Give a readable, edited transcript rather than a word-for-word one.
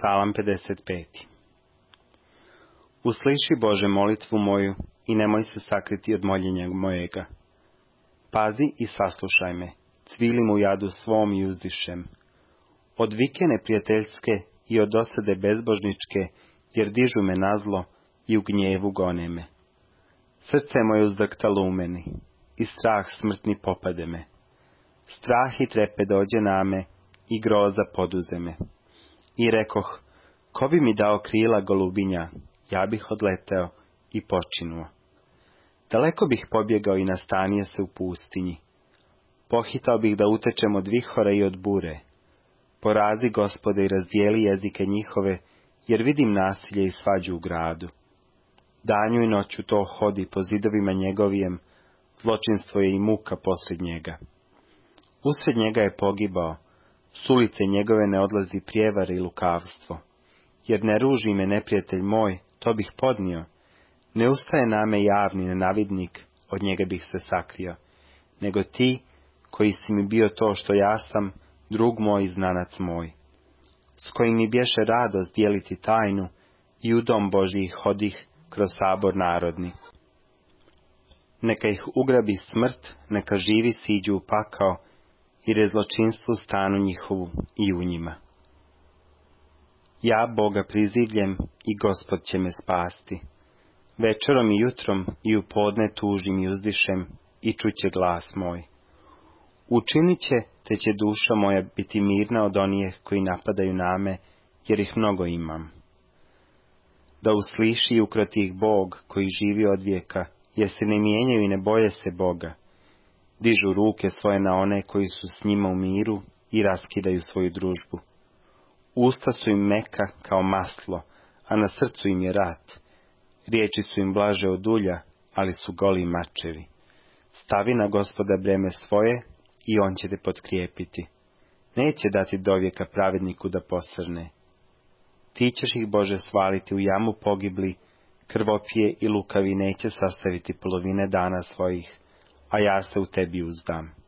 Psalam 55. Usliši, Bože, molitvu moju i nemoj se sakriti od moljenja mojega. Pazi i saslušaj me, cvilim u jadu svom i uzdišem. Od vike neprijateljske i od dosade bezbožničke, jer dižu me nazlo i u gnjevu gone me. Srce moje uzdrktalo u meni i strah smrtni popade me. Strah i trepe dođe na me i groza poduze me. I rekoh, ko bi mi dao krila golubinja, ja bih odleteo i počinuo. Daleko bih pobjegao i nastanio se u pustinji. Pohitao bih da utečem od vihora i od bure. Porazi, Gospode, i razdijeli jezike njihove, jer vidim nasilje i svađu u gradu. Danju i noću to hodi po zidovima njegovijem, zločinstvo je i muka posred njega. Usred njega je pogibao, s ulice njegove ne odlazi prijevare i lukavstvo. Jer ne ruži me neprijatelj moj, to bih podnio. Ne ustaje na me javni nenavidnik, od njega bih se sakrio. Nego ti, koji si mi bio to što ja sam, drug moj i znanac moj. S kojim mi bješe radost dijeliti tajnu, i u dom Božji hodih kroz sabor narodni. Neka ih ugrabi smrt, neka živi siđu u pakao, jer je zločinstvu stanu njihovu i u njima. Ja Boga prizivljem i Gospod će me spasti. Večerom i jutrom i u podne tužim i uzdišem i čuće glas moj. Učinit će, te će duša moja biti mirna od onih koji napadaju na me, jer ih mnogo imam. Da usliši i ukroti ih Bog koji živi od vijeka, jer se ne mijenjaju i ne boje se Boga. Dižu ruke svoje na one koji su s njima u miru i raskidaju svoju družbu. Usta su im meka kao maslo, a na srcu im je rat. Riječi su im blaže od ulja, ali su goli mačevi. Stavi na Gospoda breme svoje i on će te potkrijepiti. Neće dati dovijeka pravedniku da posrne. Ti ćeš ih, Bože, svaliti u jamu pogibli, krvopije i lukavi neće sastaviti polovine dana svojih, a ja se u tebi uzdam.